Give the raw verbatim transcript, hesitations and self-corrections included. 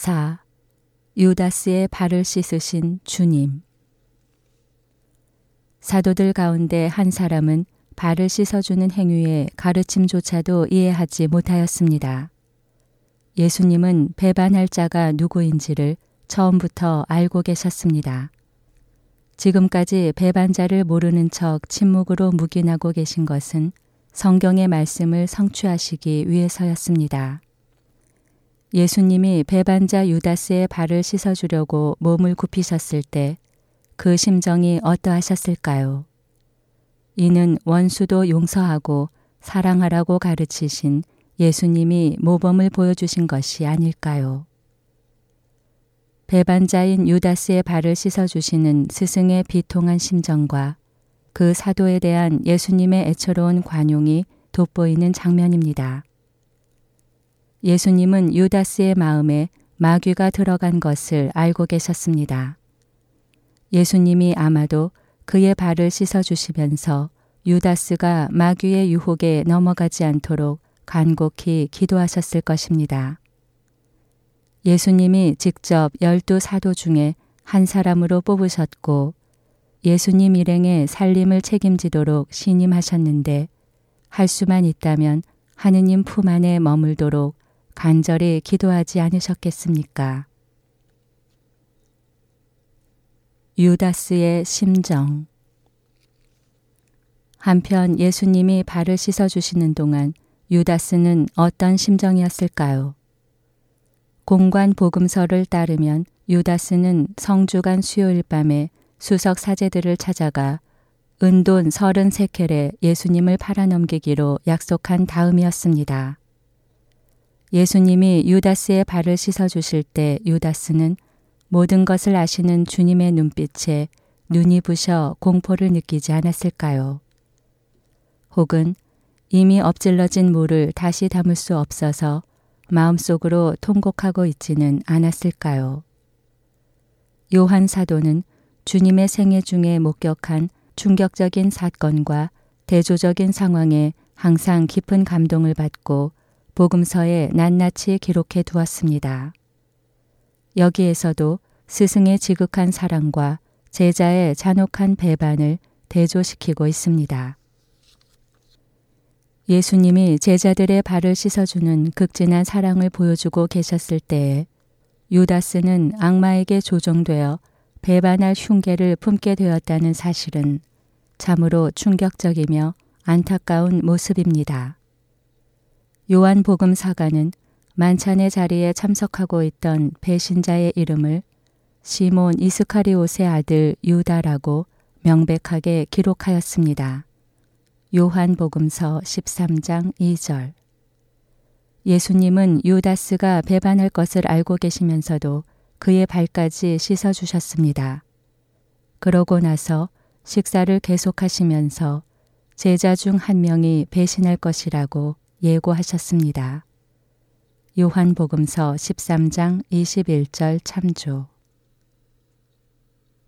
사. 유다스의 발을 씻으신 주님. 사도들 가운데 한 사람은 발을 씻어주는 행위의 가르침조차도 이해하지 못하였습니다. 예수님은 배반할 자가 누구인지를 처음부터 알고 계셨습니다. 지금까지 배반자를 모르는 척 침묵으로 묵인하고 계신 것은 성경의 말씀을 성취하시기 위해서였습니다. 예수님이 배반자 유다스의 발을 씻어주려고 몸을 굽히셨을 때 그 심정이 어떠하셨을까요? 이는 원수도 용서하고 사랑하라고 가르치신 예수님이 모범을 보여주신 것이 아닐까요? 배반자인 유다스의 발을 씻어주시는 스승의 비통한 심정과 그 사도에 대한 예수님의 애처로운 관용이 돋보이는 장면입니다. 예수님은 유다스의 마음에 마귀가 들어간 것을 알고 계셨습니다. 예수님이 아마도 그의 발을 씻어주시면서 유다스가 마귀의 유혹에 넘어가지 않도록 간곡히 기도하셨을 것입니다. 예수님이 직접 열두 사도 중에 한 사람으로 뽑으셨고 예수님 일행의 살림을 책임지도록 신임하셨는데 할 수만 있다면 하느님 품 안에 머물도록 간절히 기도하지 않으셨겠습니까? 유다스의 심정. 한편 예수님이 발을 씻어주시는 동안 유다스는 어떤 심정이었을까요? 공관 복음서를 따르면 유다스는 성주간 수요일 밤에 수석 사제들을 찾아가 은돈 서른 세켈에 예수님을 팔아넘기기로 약속한 다음이었습니다. 예수님이 유다스의 발을 씻어주실 때 유다스는 모든 것을 아시는 주님의 눈빛에 눈이 부셔 공포를 느끼지 않았을까요? 혹은 이미 엎질러진 물을 다시 담을 수 없어서 마음속으로 통곡하고 있지는 않았을까요? 요한 사도는 주님의 생애 중에 목격한 충격적인 사건과 대조적인 상황에 항상 깊은 감동을 받고 복음서에 낱낱이 기록해 두었습니다. 여기에서도 스승의 지극한 사랑과 제자의 잔혹한 배반을 대조시키고 있습니다. 예수님이 제자들의 발을 씻어주는 극진한 사랑을 보여주고 계셨을 때에 유다스는 악마에게 조종되어 배반할 흉계를 품게 되었다는 사실은 참으로 충격적이며 안타까운 모습입니다. 요한복음 사가는 만찬의 자리에 참석하고 있던 배신자의 이름을 시몬 이스카리옷의 아들 유다라고 명백하게 기록하였습니다. 요한복음서 십삼 장 이 절. 예수님은 유다스가 배반할 것을 알고 계시면서도 그의 발까지 씻어주셨습니다. 그러고 나서 식사를 계속하시면서 제자 중 한 명이 배신할 것이라고 예고하셨습니다. 요한복음서 십삼 장 이십일 절 참조.